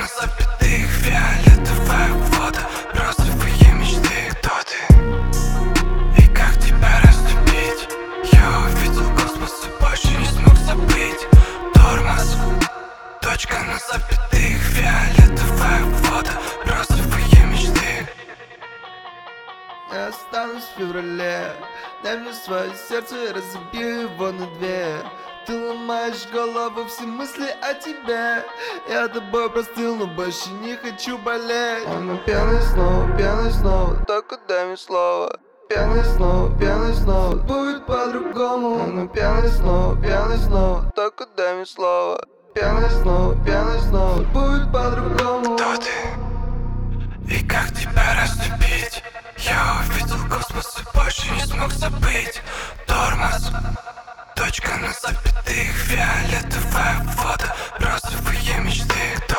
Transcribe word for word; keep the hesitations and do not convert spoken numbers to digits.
на запятых, фиолетовая вода, розовые мечты. Кто ты? И как тебя растопить? Я увидел космос и больше не смог забыть. Тормоз, точка на запятых, фиолетовая вода, розовые мечты. Я останусь в феврале. Дай мне свое сердце, разобью его на две. Ты ломаешь голову, все мысли о тебе. Я тобой простыл, но больше не хочу болеть. Она пьяный снова, пьяный снова, только дай мне слово. Пьяный снова, пьяный снова, будет по-другому. Она пьяный снова, пьяный снова, только дай мне слово. Пьяный снова, пьяный снова, будет по-другому. Кто ты? И как тебя растопить? Я увидел космос и больше не смог забыть. Тормоз, точка на запятых, фиолетовая вода, розовые мечты.